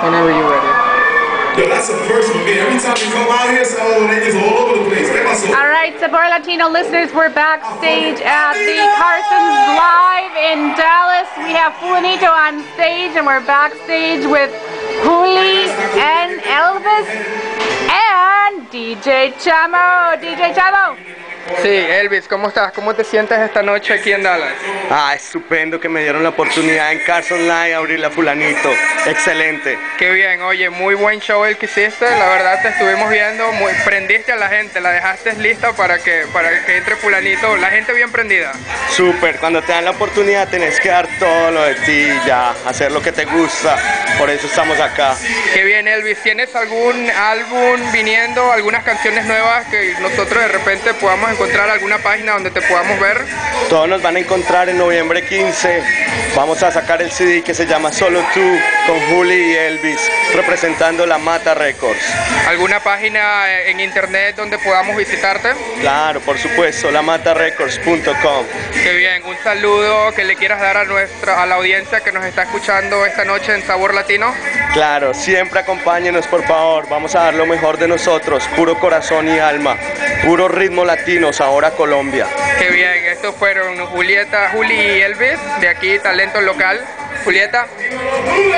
Whenever you're ready. Yo, that's a first one, man. Every time we come out here, so they just all over the place. All right, Sabor Latino listeners, we're backstage at the Carson's Live in Dallas. We have Fulanito on stage, and we're backstage with Juli and Elvis and DJ Chamo. DJ Chamo. Sí, Elvis, ¿cómo estás? ¿Cómo te sientes esta noche aquí en Dallas? Estupendo que me dieron la oportunidad en Carson Live abrir la Fulanito. Excelente. Qué bien, oye, muy buen show el que hiciste, la verdad te estuvimos viendo, prendiste a la gente, la dejaste lista para que entre Fulanito, la gente bien prendida. Súper, cuando te dan la oportunidad tenés que dar todo lo de ti, ya, hacer lo que te gusta, por eso estamos acá. Qué bien, Elvis, ¿tienes algún álbum viniendo, algunas canciones nuevas que nosotros de repente podamos encontrar, alguna página donde te podamos ver? Todos nos van a encontrar en noviembre 15, vamos a sacar el CD que se llama Solo Tú, con Juli y Elvis, representando La Mata Records. ¿ ¿Alguna página en internet donde podamos visitarte? Claro, por supuesto, lamatarecords.com. Qué bien, un saludo que le quieras dar a la audiencia que nos está escuchando esta noche en Sabor Latino. Claro, siempre acompáñenos por favor, vamos a dar lo mejor de nosotros, puro corazón y alma, puro ritmo latino, sabor a Colombia. Qué bien, estos fueron Juli y Elvis, de aquí, talento local. Julieta.